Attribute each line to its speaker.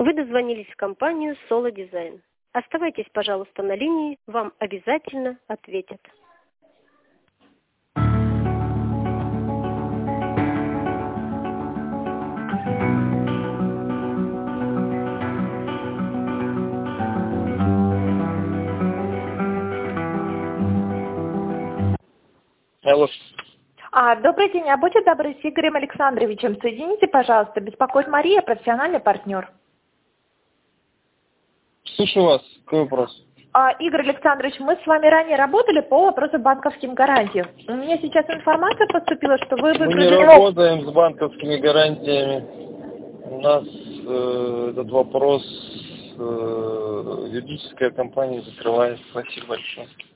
Speaker 1: Вы дозвонились в компанию Solo Design. Оставайтесь, пожалуйста, на линии, вам обязательно ответят.
Speaker 2: Алло.
Speaker 3: Добрый день, будьте добры, с Игорем Александровичем соедините, пожалуйста. Беспокоит Мария, профессиональный партнер.
Speaker 2: Слушаю вас. Какой вопрос?
Speaker 3: Игорь Александрович, мы с вами ранее работали по вопросу банковским гарантиям. У меня сейчас информация поступила, что вы
Speaker 2: Мы
Speaker 3: выиграли...
Speaker 2: не работаем с банковскими гарантиями. У нас этот вопрос юридическая компания закрывает. Спасибо большое.